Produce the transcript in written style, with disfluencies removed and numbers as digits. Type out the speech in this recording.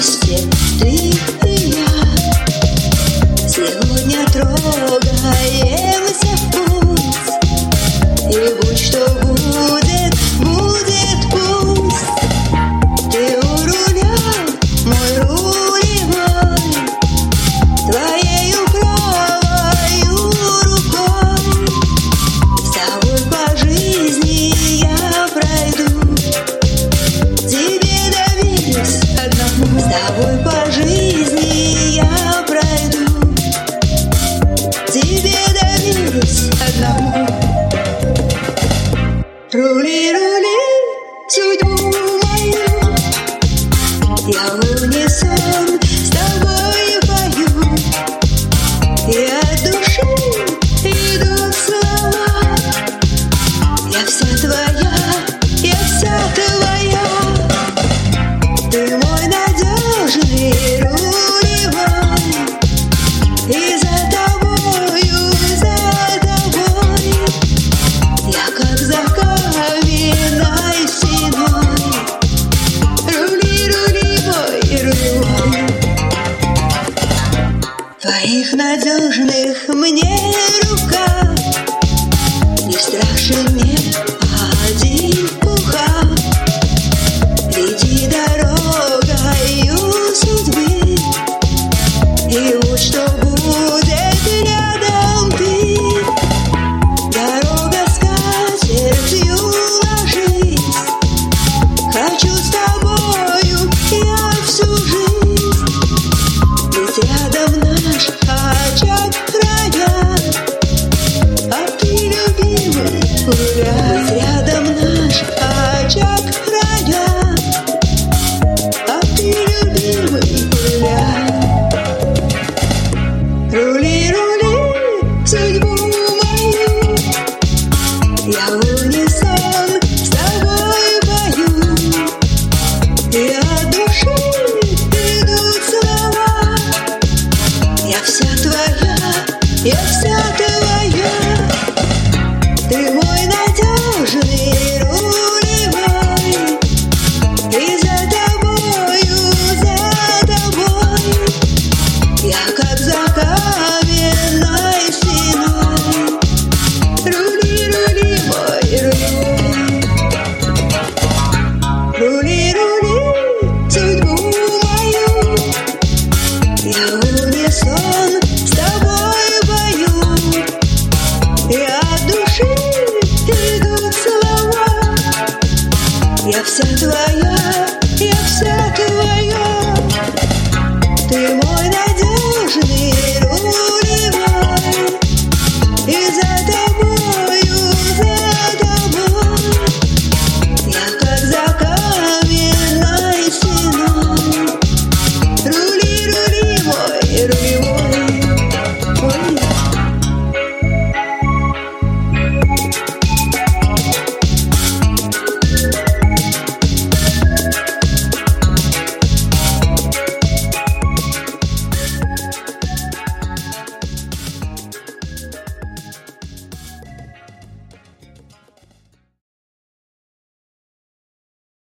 вместе, ты и я. Сегодня трогаемся в путь, и будь что будет, будет пусть. Ты у руля, мой рулевой, твоею правою рукой. С тобой по жизни я пройду, тебе доверюсь одному. С тобой по жизни я пройду, тебе доверюсь одному. Рули, рули судьбу мою, я в унисон с тобой пою, и от души идут слова. Я вся твоя, я вся твоя. Ты мой надежный рулевой, и за тобою, за тобой я как за каменной стеной. Рули, рули, мой рулевой, в твоих надежных мне руках не страшен мир.